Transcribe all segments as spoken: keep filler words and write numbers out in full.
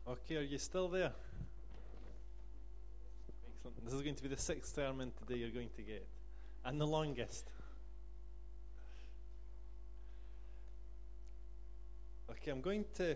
Okay, are you still there? Excellent. This is going to be the sixth sermon today you're going to get, and the longest. Okay, I'm going to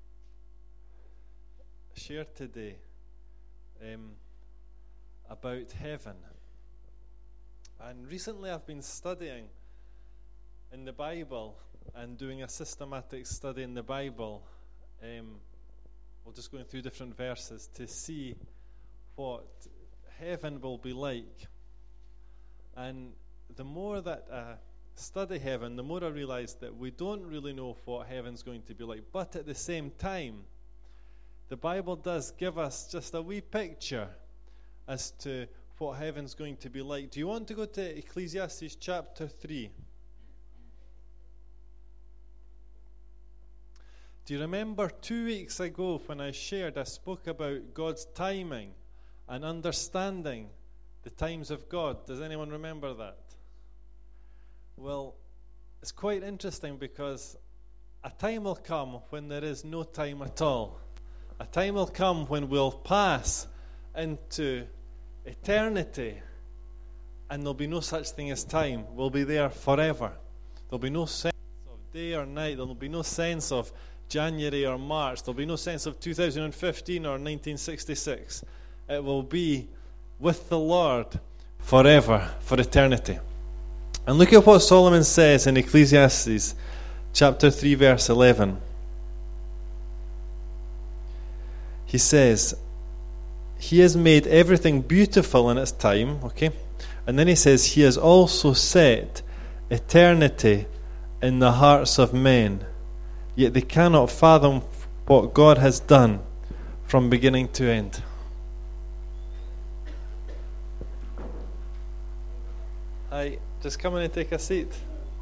share today um, about heaven. And recently I've been studying in the Bible and doing a systematic study in the Bible. Um, we're just going through different verses to see what heaven will be like. And the more that I study heaven, the more I realize that we don't really know what heaven's going to be like. But at the same time, the Bible does give us just a wee picture as to what heaven's going to be like. Do you want to go to Ecclesiastes chapter three? Do you remember two weeks ago when I shared, I spoke about God's timing and understanding the times of God? Does anyone remember that? Well, it's quite interesting because a time will come when there is no time at all. A time will come when we'll pass into eternity and there'll be no such thing as time. We'll be there forever. There'll be no sense of day or night. There'll be no sense of January or March. There'll be no sense of two thousand fifteen or nineteen sixty-six. It will be with the Lord forever, for eternity. And look at what Solomon says in Ecclesiastes chapter three, verse eleven. He says, He has made everything beautiful in its time, okay? And then he says, He has also set eternity in the hearts of men, yet they cannot fathom what God has done from beginning to end. Hi, just come in and take a seat.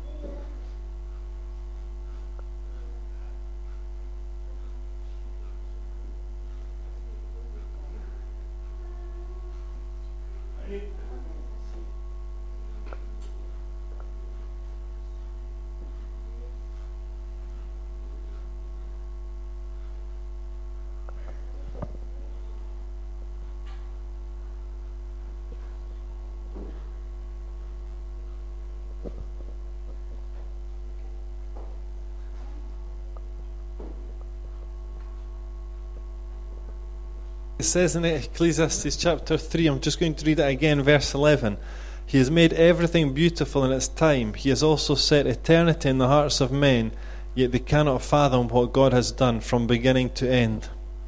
It says in Ecclesiastes chapter three, I'm just going to read it again, verse eleven. He has made everything beautiful in its time. He has also set eternity in the hearts of men, yet they cannot fathom what God has done from beginning to end.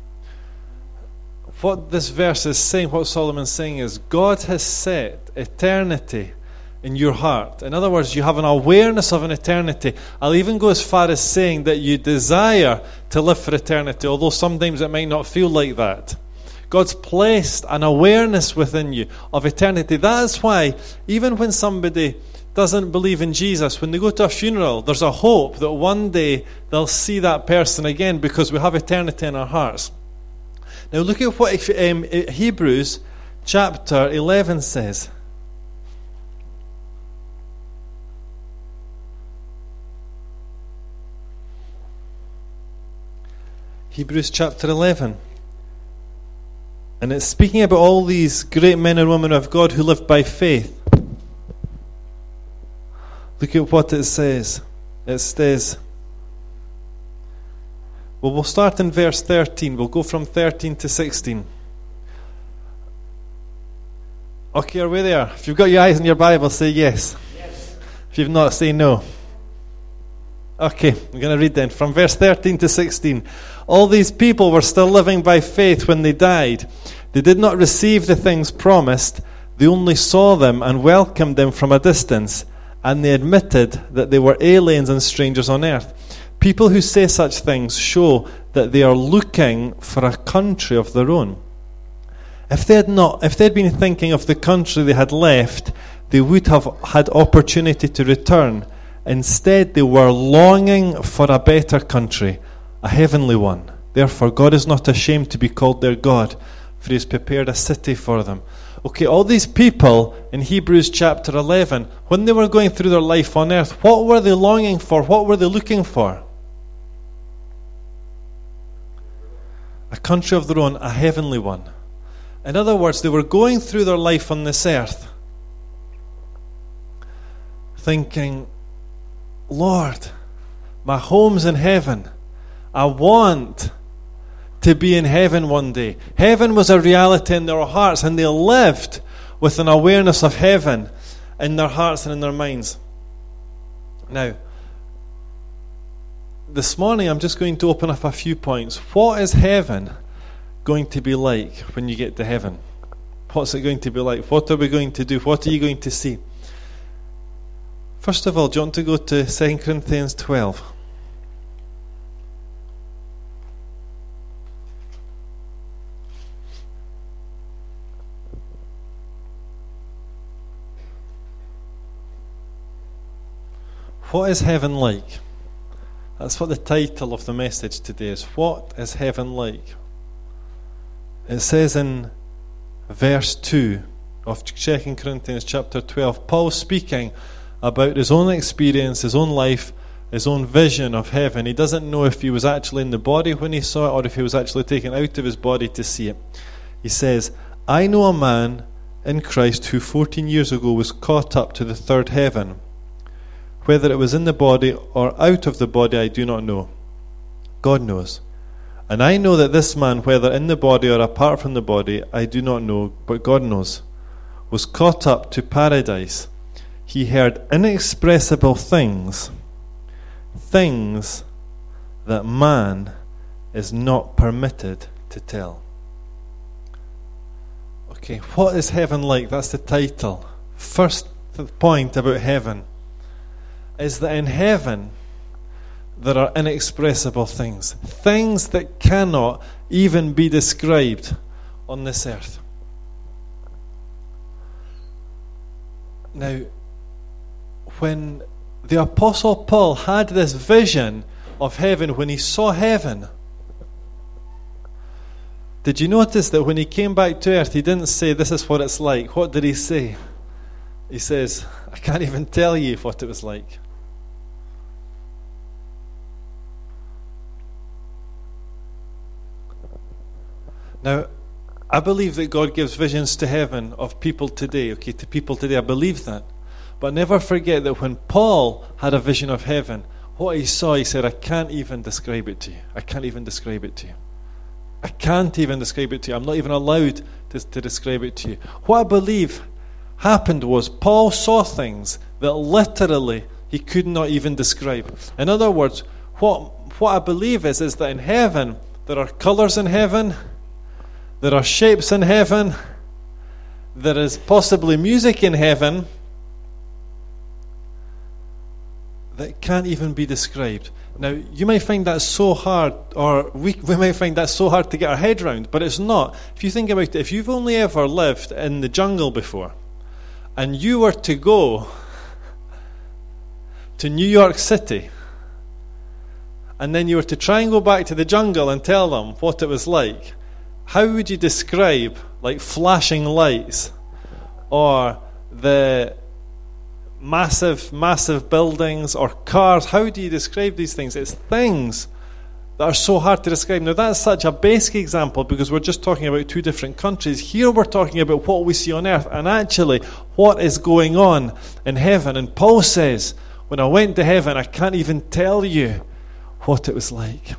What this verse is saying, what Solomon's saying is, God has set eternity in your heart. In other words, you have an awareness of an eternity. I'll even go as far as saying that you desire to live for eternity, although sometimes it might not feel like that. God's placed an awareness within you of eternity. That is why, even when somebody doesn't believe in Jesus, when they go to a funeral, there's a hope that one day they'll see that person again because we have eternity in our hearts. Now look at what um, Hebrews chapter eleven says. Hebrews chapter eleven. And it's speaking about all these great men and women of God who lived by faith. Look at what it says. It says, well, we'll start in verse thirteen. We'll go from thirteen to sixteen. Okay, are we there? If you've got your eyes on your Bible, say yes. Yes. If you've not, say no. Okay, I'm going to read then. From verse thirteen to sixteen. All these people were still living by faith when they died. They did not receive the things promised. They only saw them and welcomed them from a distance. And they admitted that they were aliens and strangers on earth. People who say such things show that they are looking for a country of their own. If they had not, if they had been thinking of the country they had left, they would have had opportunity to return. Instead, they were longing for a better country, a heavenly one. Therefore, God is not ashamed to be called their God, for He has prepared a city for them. Okay, all these people in Hebrews chapter eleven, when they were going through their life on earth, what were they longing for? What were they looking for? a country of their own, a heavenly one. In other words, they were going through their life on this earth thinking, Lord, my home's in heaven. I want to be in heaven one day. Heaven was a reality in their hearts, and they lived with an awareness of heaven in their hearts and in their minds. Now, this morning I'm just going to open up a few points. What is heaven going to be like when you get to heaven? What's it going to be like? What are we going to do? What are you going to see? First of all, do you want to go to Second Corinthians twelve? What is heaven like? That's what the title of the message today is. What is heaven like? It says in verse two of Second Corinthians chapter twelve, Paul speaking about his own experience, his own life, his own vision of heaven. He doesn't know if he was actually in the body when he saw it or if he was actually taken out of his body to see it. He says, I know a man in Christ who fourteen years ago was caught up to the third heaven. Whether it was in the body or out of the body, I do not know. God knows. And I know that this man, whether in the body or apart from the body, I do not know, but God knows, was caught up to paradise. He heard inexpressible things, things that man is not permitted to tell. Okay, what is heaven like? That's the title. First point about heaven is that in heaven there are inexpressible things, things that cannot even be described on this earth. Now, when the Apostle Paul had this vision of heaven, when he saw heaven, did you notice that when he came back to earth, he didn't say, this is what it's like? What did he say? He says, I can't even tell you what it was like. Now, I believe that God gives visions to heaven of people today, okay, to people today. I believe that. But never forget that when Paul had a vision of heaven, what he saw, he said, I can't even describe it to you. I can't even describe it to you. I can't even describe it to you. I'm not even allowed to, to describe it to you. What I believe happened was Paul saw things that literally he could not even describe. In other words, what, what I believe is, is that in heaven, there are colors in heaven, there are shapes in heaven, there is possibly music in heaven that can't even be described. Now, you might find that so hard, or we, we might find that so hard to get our head around, but it's not. If you think about it, if you've only ever lived in the jungle before, and you were to go to New York City, and then you were to try and go back to the jungle and tell them what it was like, how would you describe, like, flashing lights, or the massive, massive buildings, or cars? How do you describe these things? It's things that are so hard to describe. Now, that's such a basic example because we're just talking about two different countries. Here we're talking about what we see on earth, and actually what is going on in heaven. And Paul says, when I went to heaven, I can't even tell you what it was like.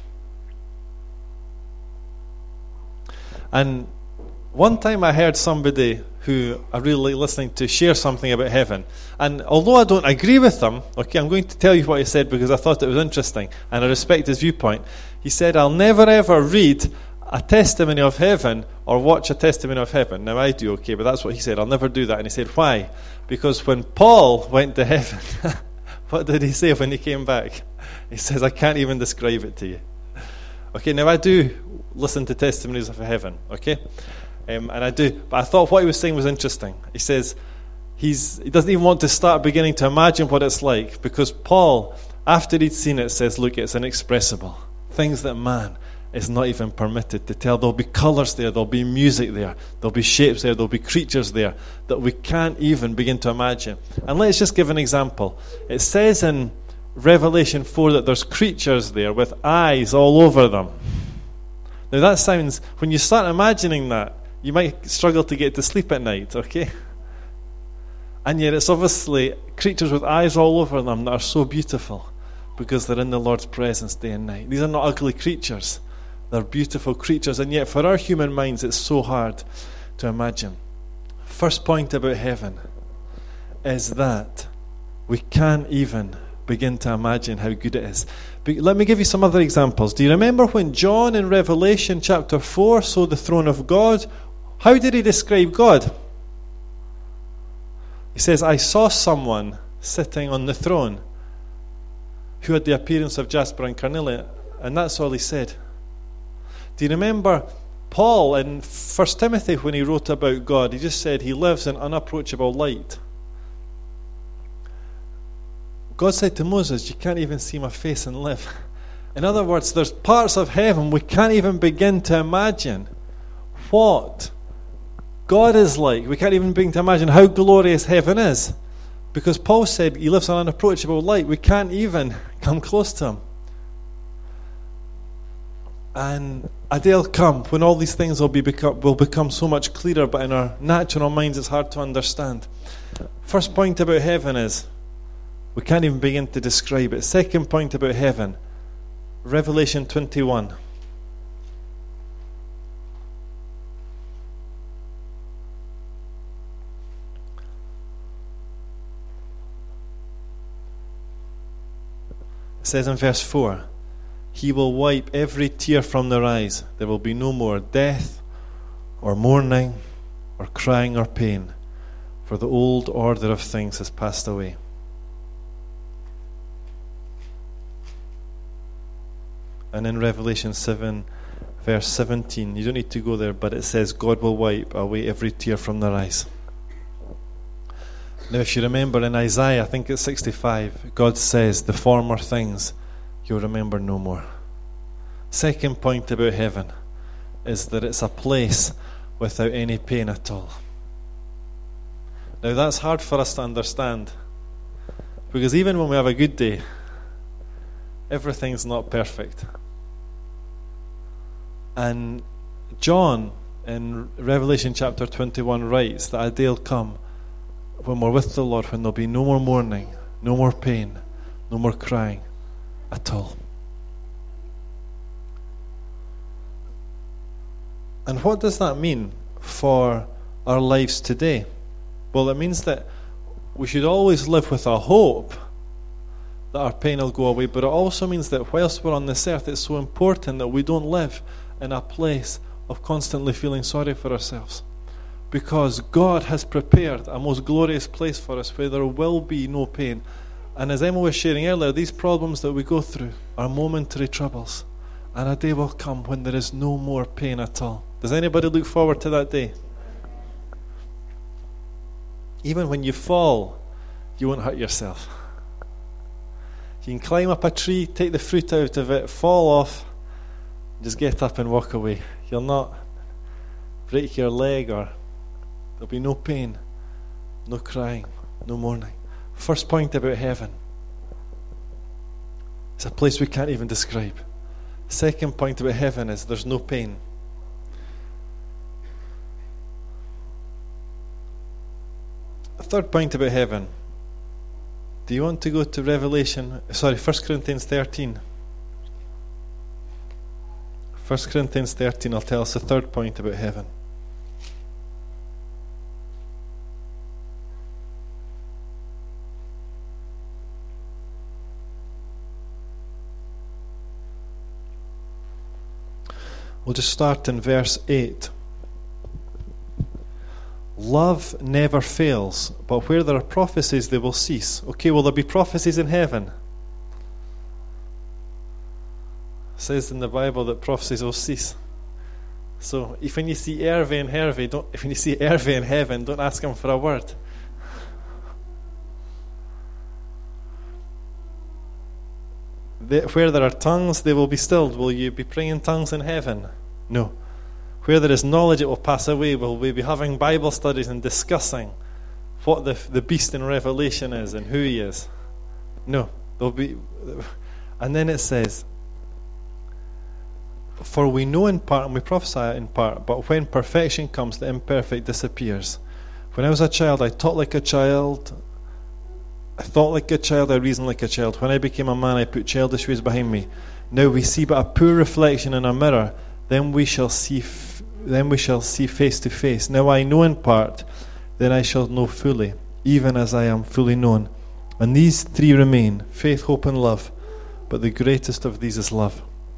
And one time I heard somebody who I really like listening to share something about heaven. And although I don't agree with them, okay, I'm going to tell you what he said because I thought it was interesting and I respect his viewpoint. He said, I'll never ever read a testimony of heaven or watch a testimony of heaven. Now I do, okay, but that's what he said. I'll never do that. And he said, why? Because when Paul went to heaven, what did he say when he came back? He says, I can't even describe it to you. Okay, now I do listen to testimonies of heaven, okay? Um, and I do. But I thought what he was saying was interesting. He says he's, he doesn't even want to start beginning to imagine what it's like because Paul, after he'd seen it, says, look, it's inexpressible. Things that man is not even permitted to tell. There'll be colours there. There'll be music there. There'll be shapes there. There'll be creatures there that we can't even begin to imagine. And let's just give an example. It says in Revelation four that there's creatures there with eyes all over them. Now that sounds, when you start imagining that, you might struggle to get to sleep at night, okay? And yet it's obviously creatures with eyes all over them that are so beautiful because they're in the Lord's presence day and night. These are not ugly creatures. They're beautiful creatures. And yet for our human minds, it's so hard to imagine. First point about heaven is that we can't even begin to imagine how good it is. But let me give you some other examples. Do you remember when John in Revelation chapter four saw the throne of God? How did he describe God? He says, I saw someone sitting on the throne who had the appearance of jasper and carnelian. And that's all he said. Do you remember Paul in First Timothy when he wrote about God? He just said he lives in unapproachable light. God said to Moses, you can't even see my face and live. In other words, there's parts of heaven we can't even begin to imagine what God is like. We can't even begin to imagine how glorious heaven is. Because Paul said he lives in unapproachable light. We can't even come close to him. And a day will come when all these things will, be become, will become so much clearer, but in our natural minds it's hard to understand. First point about heaven is we can't even begin to describe it. Second point about heaven, Revelation twenty-one. It says in verse four, He will wipe every tear from their eyes. There will be no more death or mourning or crying or pain, for the old order of things has passed away. And in Revelation seven, verse seventeen, you don't need to go there, but it says God will wipe away every tear from their eyes. Now if you remember in Isaiah, I think it's sixty-five, God says the former things you'll remember no more. Second point about heaven is that it's a place without any pain at all. Now that's hard for us to understand, because even when we have a good day, everything's not perfect. And John in Revelation chapter twenty-one writes that a day will come when we're with the Lord, when there'll be no more mourning, no more pain, no more crying at all. And what does that mean for our lives today? Well, it means that we should always live with a hope that our pain will go away, but it also means that whilst we're on this earth, it's so important that we don't live in a place of constantly feeling sorry for ourselves, because God has prepared a most glorious place for us where there will be no pain. And as Emma was sharing earlier, these problems that we go through are momentary troubles, and a day will come when there is no more pain at all. Does anybody look forward to that day? Even when you fall, you won't hurt yourself. You can climb up a tree, take the fruit out of it, fall off, just get up and walk away. You'll not break your leg, or there'll be no pain, no crying, no mourning. First point about heaven, it's a place we can't even describe. Second point about heaven is there's no pain. A third point about heaven. Do you want to go to Revelation, sorry, First Corinthians thirteen? First Corinthians thirteen will tell us the third point about heaven. We'll just start in verse eight. Love never fails, but where there are prophecies, they will cease. Okay, will there be prophecies in heaven? It says in the Bible that prophecies will cease. So if when you see Hervé and Hervé, don't, if when you see Hervé in heaven, don't ask him for a word. They, where there are tongues, they will be stilled. Will you be praying in tongues in heaven? No. Where there is knowledge, it will pass away. Will we be having Bible studies and discussing what the the beast in Revelation is and who he is? No. There'll be, and then it says, For we know in part and we prophesy in part, but when perfection comes, the imperfect disappears. When I was a child, I taught like a child, I thought like a child, I reasoned like a child. When I became a man, I put childish ways behind me. Now we see but a poor reflection in a mirror, then we shall see f- then we shall see face to face. Now I know in part, then I shall know fully, even as I am fully known. And these three remain, faith, hope and love, but the greatest of these is love.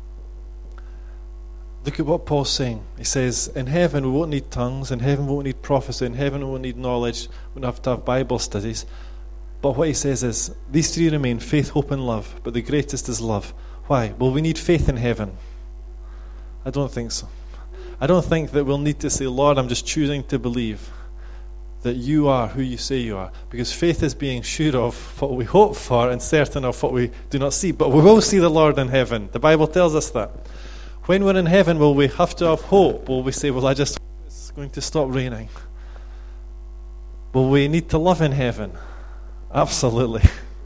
Look at what Paul's saying. He says, in heaven we won't need tongues, in heaven we won't need prophecy, in heaven we won't need knowledge, we won't have to have Bible studies. But what he says is, these three remain, faith, hope and love, but the greatest is love. Why? Well, we need faith in heaven. I don't think so. I don't think that we'll need to say, Lord, I'm just choosing to believe that you are who you say you are. Because faith is being sure of what we hope for and certain of what we do not see. But we will see the Lord in heaven. The Bible tells us that. When we're in heaven, will we have to have hope? Will we say, well, I just hope it's going to stop raining? Will we need to love in heaven? Absolutely.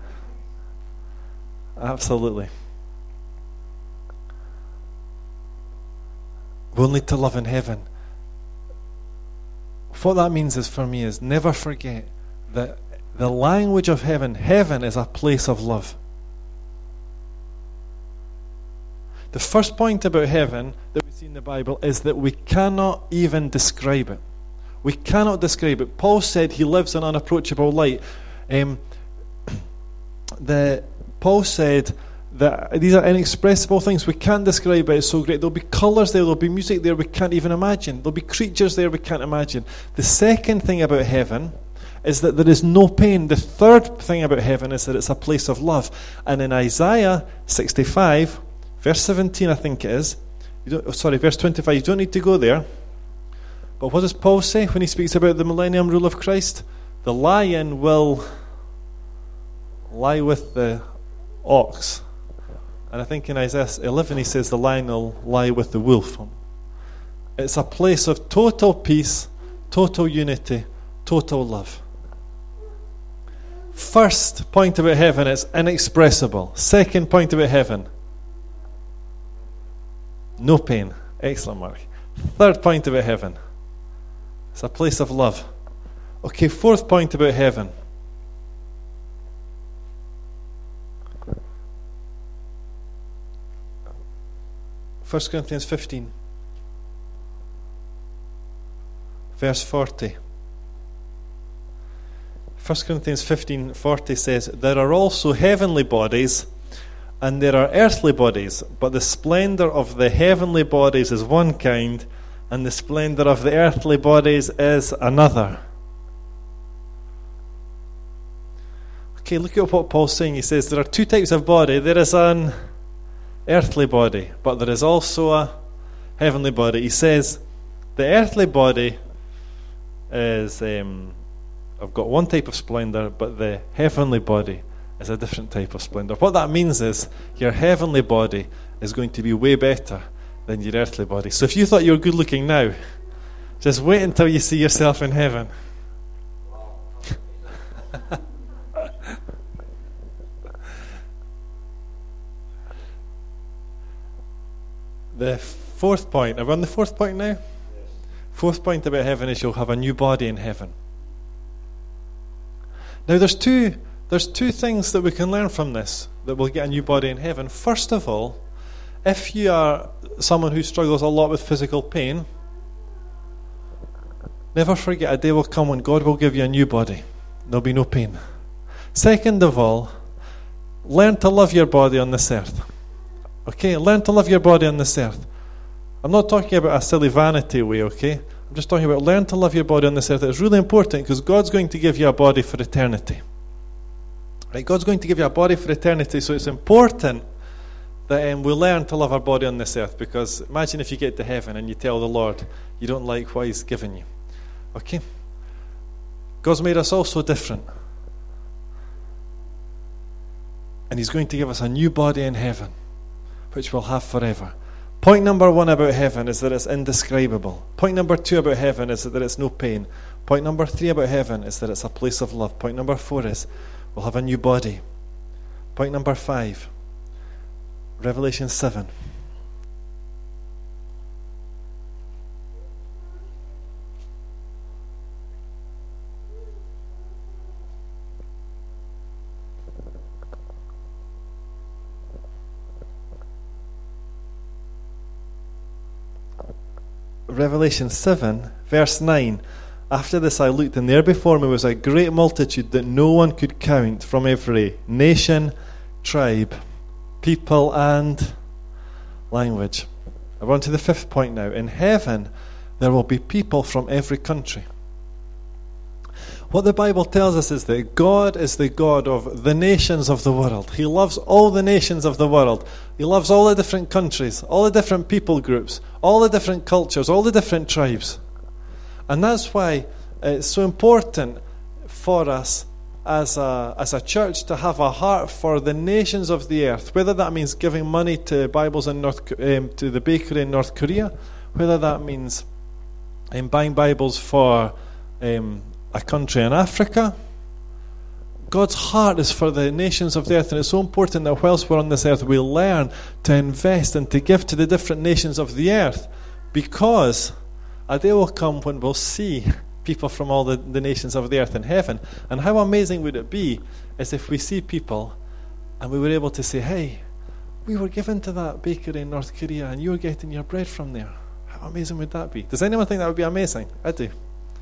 Absolutely. We'll need to love in heaven. What that means is for me is never forget that the language of heaven, heaven is a place of love. The first point about heaven that we see in the Bible is that we cannot even describe it. We cannot describe it. Paul said he lives in unapproachable light. Um, the Paul said that these are inexpressible things. We can't describe it. It's so great. There'll be colours there. There'll be music there we can't even imagine. There'll be creatures there we can't imagine. The second thing about heaven is that there is no pain. The third thing about heaven is that it's a place of love. And in Isaiah sixty-five, verse seventeen, I think it is. You don't, oh, sorry, verse twenty-five. You don't need to go there. But what does Paul say when he speaks about the millennium rule of Christ? The lion will lie with the ox. And I think in Isaiah eleven he says the lion will lie with the wolf. It's a place of total peace, total unity, total love. First point about heaven, it's inexpressible. Second point about heaven, no pain. Excellent, Mark. Third point about heaven, it's a place of love. Okay, fourth point about heaven. First Corinthians fifteen, verse forty. First Corinthians fifteen forty says, there are also heavenly bodies and there are earthly bodies, but the splendor of the heavenly bodies is one kind and the splendor of the earthly bodies is another. Okay, look at what Paul's saying. He says there are two types of body. There is an earthly body, but there is also a heavenly body. He says the earthly body is um, I've got one type of splendor, but the heavenly body is a different type of splendor. What that means is your heavenly body is going to be way better than your earthly body. So if you thought you were good looking now, just wait until you see yourself in heaven. The fourth point, are we on the fourth point now? Yes. Fourth point about heaven is you'll have a new body in heaven. Now there's two there's two things that we can learn from this, that we'll get a new body in heaven. First of all, if you are someone who struggles a lot with physical pain, never forget a day will come when God will give you a new body. There'll be no pain. Second of all, learn to love your body on this earth. Okay, learn to love your body on this earth. I'm not talking about a silly vanity way, okay? I'm just talking about learn to love your body on this earth. It's really important because God's going to give you a body for eternity. Right? God's going to give you a body for eternity, so it's important that um, we learn to love our body on this earth, because imagine if you get to heaven and you tell the Lord you don't like what He's given you. Okay? God's made us all so different. And He's going to give us a new body in heaven, which we'll have forever. Point number one about heaven is that it's indescribable. Point number two about heaven is that it's no pain. Point number three about heaven is that it's a place of love. Point number four is we'll have a new body. Point number five, Revelation seven. Revelation seven, verse nine. After this I looked, and there before me was a great multitude that no one could count, from every nation, tribe, people, and language. I'm on to the fifth point now. In heaven, there will be people from every country. What the Bible tells us is that God is the God of the nations of the world. He loves all the nations of the world. He loves all the different countries, all the different people groups, all the different cultures, all the different tribes. And that's why it's so important for us as a, as a church to have a heart for the nations of the earth, whether that means giving money to Bibles in North, um, to the bakery in North Korea, whether that means um, buying Bibles for um, a country in Africa. God's heart is for the nations of the earth, and it's so important that whilst we're on this earth, we learn to invest and to give to the different nations of the earth, because a day will come when we'll see people from all the, the nations of the earth in heaven. And how amazing would it be as if we see people and we were able to say, hey, we were given to that bakery in North Korea and you were getting your bread from there. How amazing would that be? Does anyone think that would be amazing? I do.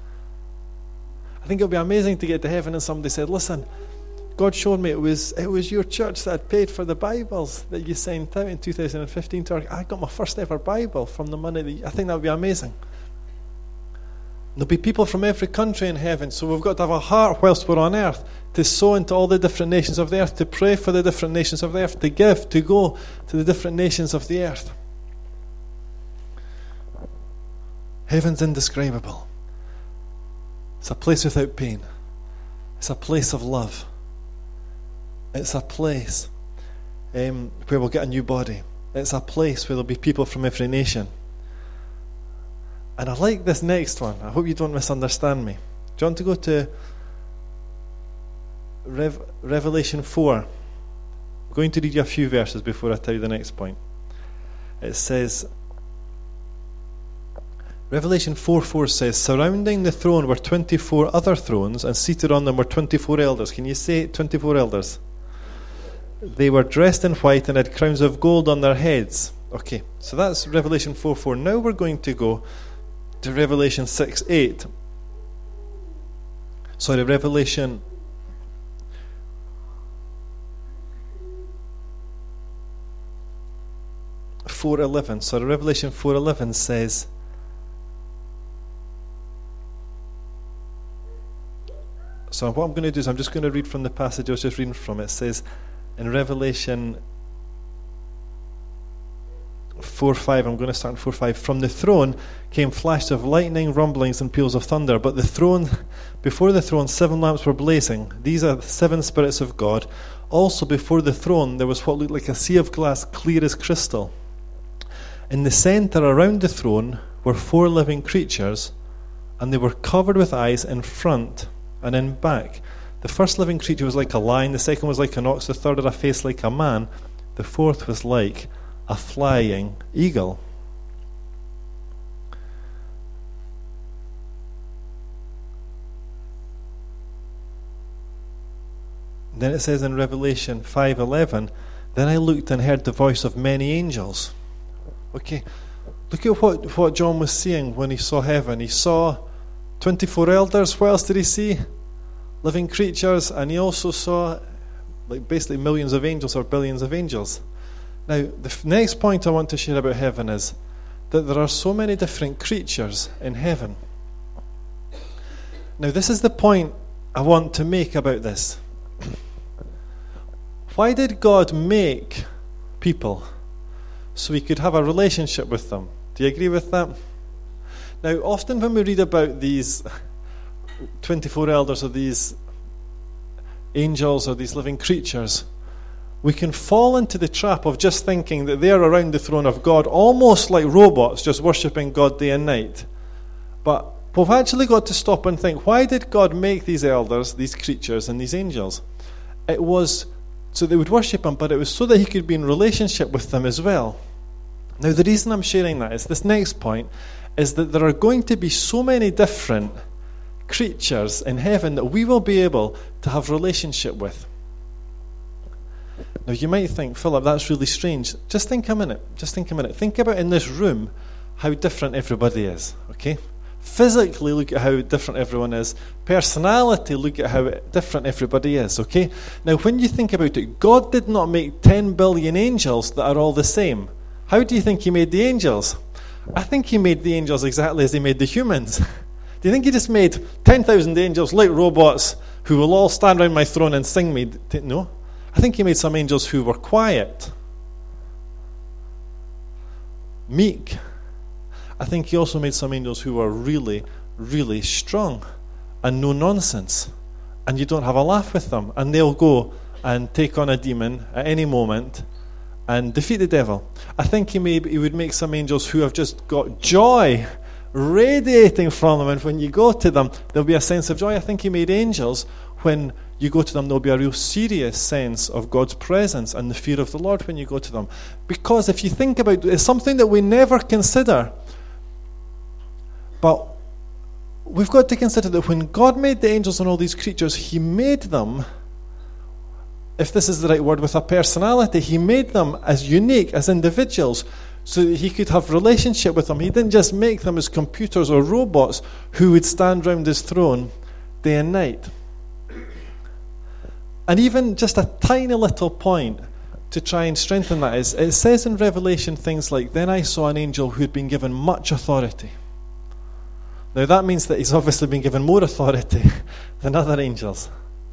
I think it would be amazing to get to heaven and somebody said, listen, God showed me it was it was your church that had paid for the Bibles that you sent out in two thousand fifteen to our, I got my first ever Bible from the money that you, I think that would be amazing. There'll be people from every country in heaven, so we've got to have a heart whilst we're on earth to sow into all the different nations of the earth, to pray for the different nations of the earth, to give, to go to the different nations of the earth. Heaven's indescribable. It's a place without pain. It's a place of love. It's a place um, where we'll get a new body. It's a place where there'll be people from every nation. And I like this next one. I hope you don't misunderstand me. Do you want to go to Rev- Revelation four? I'm going to read you a few verses before I tell you the next point. It says, Revelation four four says, surrounding the throne were twenty-four other thrones, and seated on them were twenty-four elders. Can you say twenty-four elders? They were dressed in white and had crowns of gold on their heads. Okay, so that's Revelation four four. Now we're going to go to Revelation six eight. Sorry, Revelation four eleven. Sorry, Revelation four eleven says, so what I'm going to do is I'm just going to read from the passage I was just reading from. It says in Revelation four five, I'm going to start in four five. From the throne came flashes of lightning, rumblings, and peals of thunder. But the throne, before the throne, seven lamps were blazing. These are the seven spirits of God. Also before the throne, there was what looked like a sea of glass, clear as crystal. In the center, around the throne, were four living creatures, and they were covered with eyes in front and in back. The first living creature was like a lion. The second was like an ox. The third had a face like a man. The fourth was like a flying eagle. Then it says in Revelation five eleven, then I looked and heard the voice of many angels. Okay, look at what, what John was seeing when he saw heaven. He saw twenty-four elders. What else did he see? Living creatures. And he also saw like basically millions of angels or billions of angels. Now, the f- next point I want to share about heaven is that there are so many different creatures in heaven. Now, this is the point I want to make about this. Why did God make people? So we could have a relationship with them. Do you agree with that? Now, often when we read about these twenty-four elders or these angels or these living creatures, we can fall into the trap of just thinking that they're around the throne of God, almost like robots, just worshipping God day and night. But we've actually got to stop and think, why did God make these elders, these creatures, and these angels? It was so they would worship Him, but it was so that He could be in relationship with them as well. Now, the reason I'm sharing that is this next point, is that there are going to be so many different creatures in heaven that we will be able to have relationship with. Now, you might think, Philip, that's really strange. Just think a minute. Just think a minute. Think about in this room how different everybody is, okay? Physically, look at how different everyone is. Personality, look at how different everybody is, okay? Now, when you think about it, God did not make ten billion angels that are all the same. How do you think he made the angels? I think he made the angels exactly as he made the humans. Do you think he just made ten thousand angels like robots who will all stand around my throne and sing me? No. I think he made some angels who were quiet, meek. I think he also made some angels who were really, really strong and no nonsense. And you don't have a laugh with them. And they'll go and take on a demon at any moment and defeat the devil. I think he, may, he would make some angels who have just got joy radiating from them. And when you go to them, there'll be a sense of joy. I think he made angels when you go to them, there'll be a real serious sense of God's presence and the fear of the Lord when you go to them. Because if you think about it, it's something that we never consider. But we've got to consider that when God made the angels and all these creatures, he made them, if this is the right word, with a personality. He made them as unique, as individuals, so that he could have relationship with them. He didn't just make them as computers or robots who would stand round his throne day and night. And even just a tiny little point to try and strengthen that is, it says in Revelation things like, then I saw an angel who had been given much authority. Now that means that he's obviously been given more authority than other angels.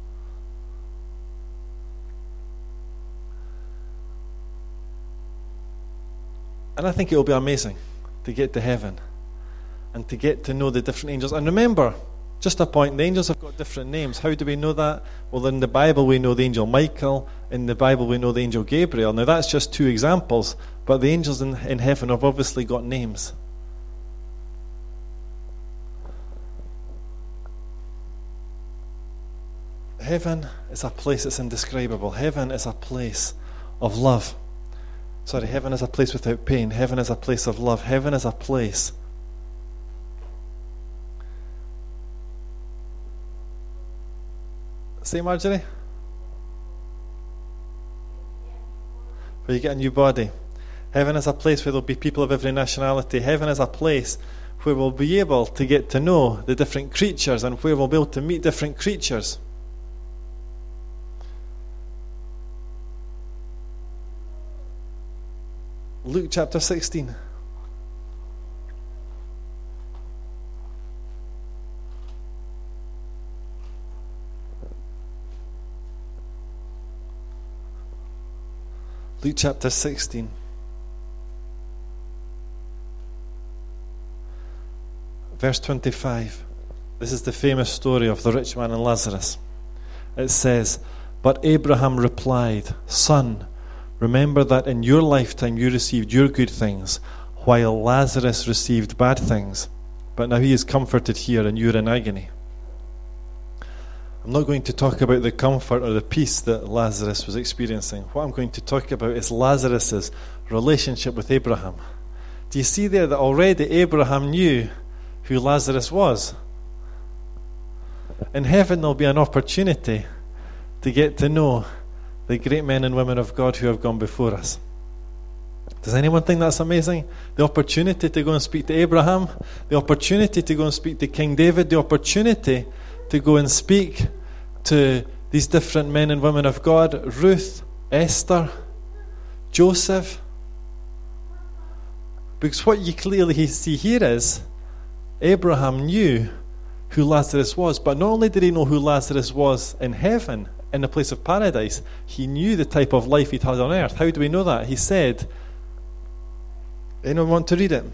And I think it will be amazing to get to heaven and to get to know the different angels. And remember, just a point, the angels have got different names. How do we know that? Well, in the Bible we know the angel Michael. In the Bible we know the angel Gabriel. Now that's just two examples, but the angels in, in heaven have obviously got names. Heaven is a place that's indescribable. Heaven is a place of love. Sorry, heaven is a place without pain. Heaven is a place of love. Heaven is a place Say, Marjorie? Where you get a new body. Heaven is a place where there'll be people of every nationality. Heaven is a place where we'll be able to get to know the different creatures and where we'll be able to meet different creatures. Luke chapter sixteen. Luke chapter sixteen. Verse twenty-five. This is the famous story of the rich man and Lazarus. It says, "But Abraham replied, 'Son, remember that in your lifetime you received your good things, while Lazarus received bad things. But now he is comforted here and you're in agony.'" I'm not going to talk about the comfort or the peace that Lazarus was experiencing. What I'm going to talk about is Lazarus' relationship with Abraham. Do you see there that already Abraham knew who Lazarus was? In heaven there'll be an opportunity to get to know the great men and women of God who have gone before us. Does anyone think that's amazing? The opportunity to go and speak to Abraham, the opportunity to go and speak to King David, the opportunity to go and speak to these different men and women of God, Ruth, Esther, Joseph. Because what you clearly see here is Abraham knew who Lazarus was, but not only did he know who Lazarus was in heaven, in the place of paradise, he knew the type of life he'd had on earth. How do we know that? He said, anyone want to read it?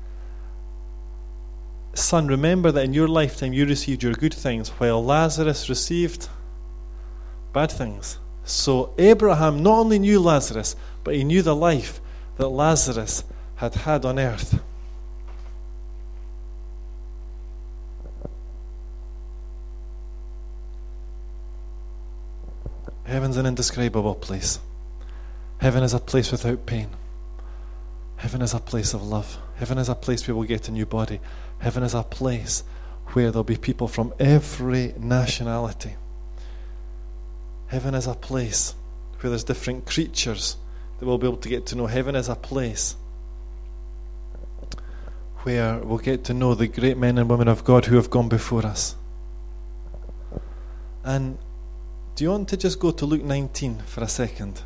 "Son, remember that in your lifetime you received your good things, while Lazarus received bad things." So Abraham not only knew Lazarus, but he knew the life that Lazarus had had on earth. Heaven's an indescribable place. Heaven is a place without pain. Heaven is a place of love. Heaven is a place where we'll get a new body. Heaven is a place where there'll be people from every nationality. Heaven is a place where there's different creatures that we'll be able to get to know. Heaven is a place where we'll get to know the great men and women of God who have gone before us. And do you want to just go to Luke nineteen for a second?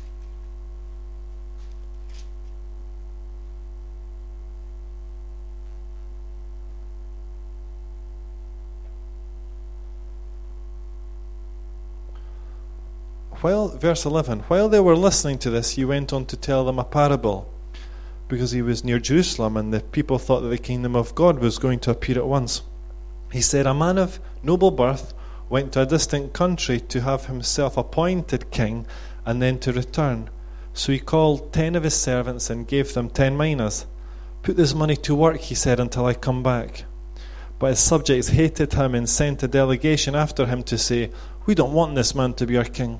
While, verse eleven, while they were listening to this, he went on to tell them a parable, because he was near Jerusalem and the people thought that the kingdom of God was going to appear at once. He said, a man of noble birth went to a distant country to have himself appointed king and then to return. So he called ten of his servants and gave them ten minas. Put this money to work, he said, until I come back. But his subjects hated him and sent a delegation after him to say, we don't want this man to be our king.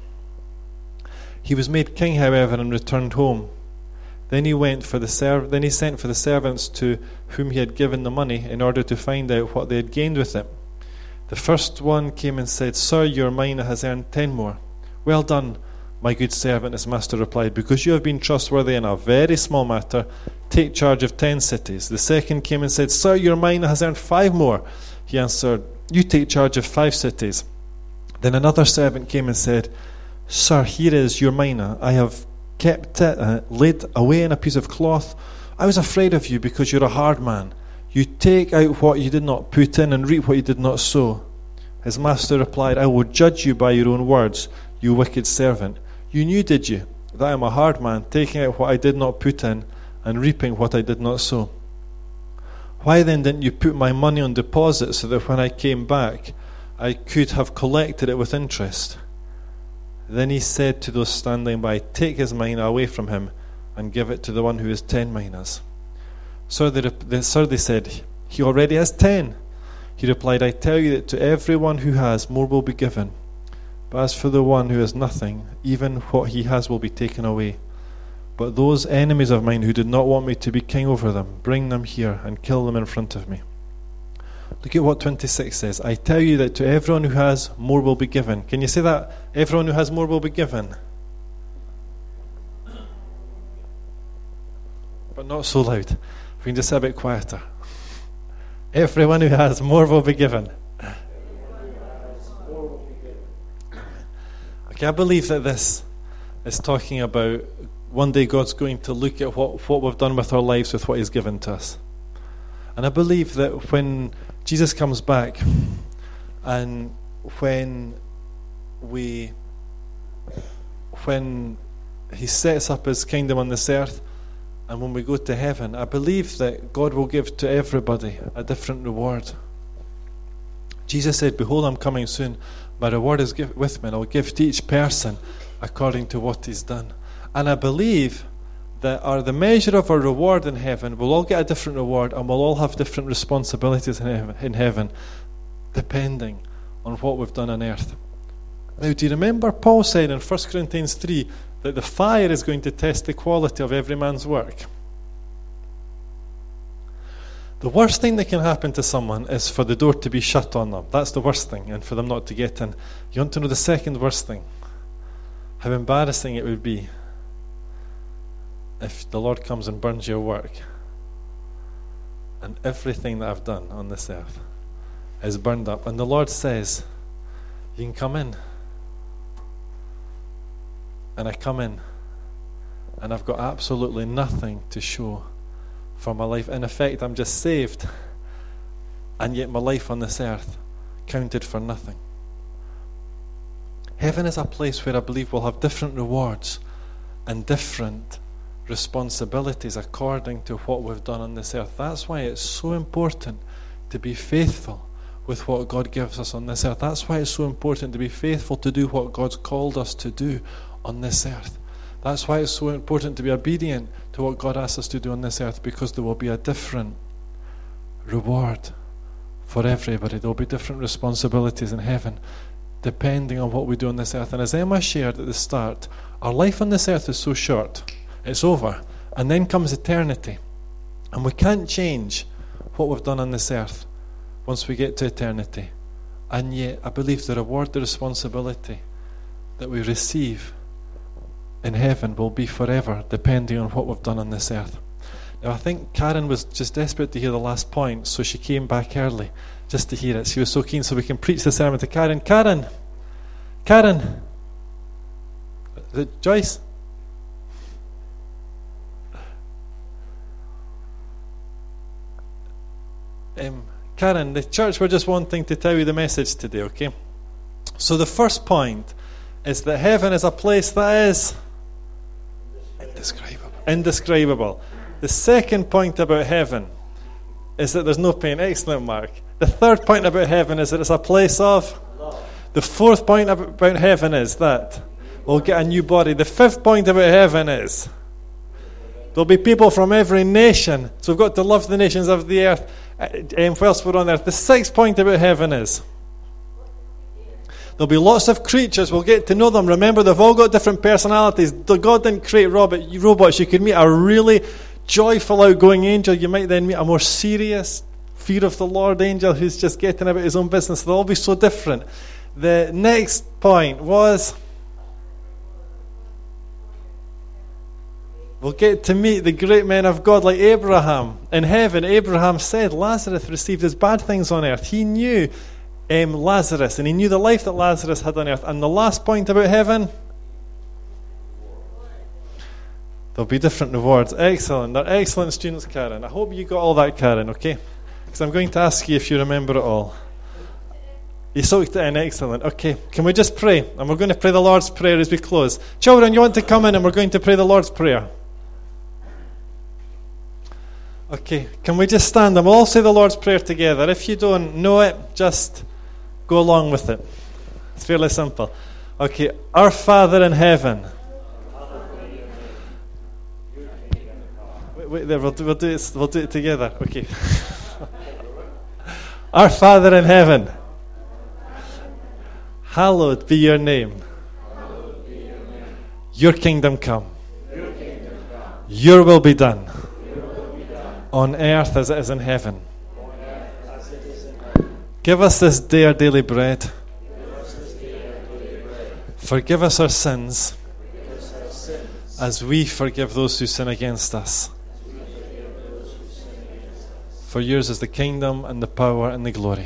He was made king, however, and returned home. Then he went for the serv- Then he sent for the servants to whom he had given the money in order to find out what they had gained with it. The first one came and said, Sir, your mina has earned ten more. Well done, my good servant, his master replied. Because you have been trustworthy in a very small matter, take charge of ten cities. The second came and said, Sir, your mina has earned five more. He answered, you take charge of five cities. Then another servant came and said, Sir, here is your mina. I have kept it uh, laid away in a piece of cloth. I was afraid of you because you're a hard man. You take out what you did not put in and reap what you did not sow. His master replied, I will judge you by your own words, you wicked servant. You knew, did you, that I am a hard man, taking out what I did not put in and reaping what I did not sow? Why then didn't you put my money on deposit so that when I came back I could have collected it with interest? Then he said to those standing by, take his mina away from him and give it to the one who has ten minas. Sir, they, they, sir, they said, he already has ten. He replied, I tell you that to everyone who has, more will be given. But as for the one who has nothing, even what he has will be taken away. But those enemies of mine who did not want me to be king over them, bring them here and kill them in front of me. Look at what twenty-six says. I tell you that to everyone who has, more will be given. Can you say that? Everyone who has, more will be given. But not so loud. We can just say a bit quieter. Everyone who has, more will be given. Okay, I believe that this is talking about one day God's going to look at what, what we've done with our lives with what He's given to us. And I believe that when Jesus comes back and when we when He sets up His kingdom on this earth and when we go to heaven, I believe that God will give to everybody a different reward. Jesus said, behold, I'm coming soon. My reward is give, with me, and I'll give to each person according to what he's done. And I believe that our, the measure of our reward in heaven, we'll all get a different reward and we'll all have different responsibilities in heaven, in heaven depending on what we've done on earth. Now, do you remember Paul said in First Corinthians three that the fire is going to test the quality of every man's work? The worst thing that can happen to someone is for the door to be shut on them. That's the worst thing, and for them not to get in. You want to know the second worst thing? How embarrassing it would be if the Lord comes and burns your work and everything that I've done on this earth is burned up, and the Lord says, you can come in. And I come in and I've got absolutely nothing to show for my life. In effect, I'm just saved, and yet my life on this earth counted for nothing. Heaven is a place where I believe we'll have different rewards and different responsibilities according to what we've done on this earth. That's why it's so important to be faithful with what God gives us on this earth. That's why it's so important to be faithful to do what God's called us to do on this earth. That's why it's so important to be obedient to what God asks us to do on this earth, because there will be a different reward for everybody. There will be different responsibilities in heaven depending on what we do on this earth. And as Emma shared at the start, our life on this earth is so short. It's over. And then comes eternity. And we can't change what we've done on this earth once we get to eternity. And yet, I believe the reward, the responsibility that we receive in heaven will be forever, depending on what we've done on this earth. I think Karen was just desperate to hear the last point, so she came back early just to hear it. She was so keen, so we can preach the sermon to Karen. Karen! Karen! Is it Joyce? Um, Karen, the church were just wanting to tell you the message today, okay? So the first point is that heaven is a place that is indescribable. Indescribable. The second point about heaven is that there's no pain. Excellent, Mark. The third point about heaven is that it's a place of love. The fourth point about heaven is that we'll get a new body. The fifth point about heaven is there'll be people from every nation. So we've got to love the nations of the earth um, whilst we're on earth. The sixth point about heaven is there'll be lots of creatures. We'll get to know them. Remember, they've all got different personalities. God didn't create robots. You could meet a really joyful, outgoing angel. You might then meet a more serious, fear of the Lord angel who's just getting about his own business. They'll all be so different. The next point was we'll get to meet the great men of God like Abraham. In heaven, Abraham said Lazarus received his bad things on earth. He knew um, Lazarus, and he knew the life that Lazarus had on earth. And the last point about heaven, there'll be different rewards. Excellent. They're excellent students, Karen. I hope you got all that, Karen, okay? Because I'm going to ask you if you remember it all. You soaked it in. Excellent. Okay, can we just pray? And we're going to pray the Lord's Prayer as we close. Children, you want to come in and we're going to pray the Lord's Prayer? Okay, can we just stand and we'll all say the Lord's Prayer together. If you don't know it, just go along with it. It's fairly simple. Okay, our Father in heaven. Wait, wait there, we'll do, we'll do it, we'll do it together. Okay. Our Father in heaven. Hallowed be your name. Your kingdom come. Your will be done. On earth as it is in heaven. Give us this day our daily bread. Forgive us our sins as we forgive those who sin against us. For yours is the kingdom and the power and the glory.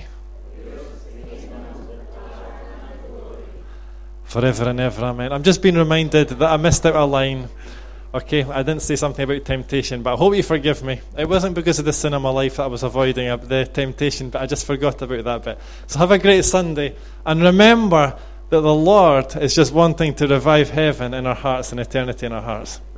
Forever and ever, amen. I'm just being reminded that I missed out a line. Okay, I didn't say something about temptation, but I hope you forgive me. It wasn't because of the sin in my life that I was avoiding the temptation, but I just forgot about that bit. So have a great Sunday, and remember that the Lord is just wanting to revive heaven in our hearts and eternity in our hearts.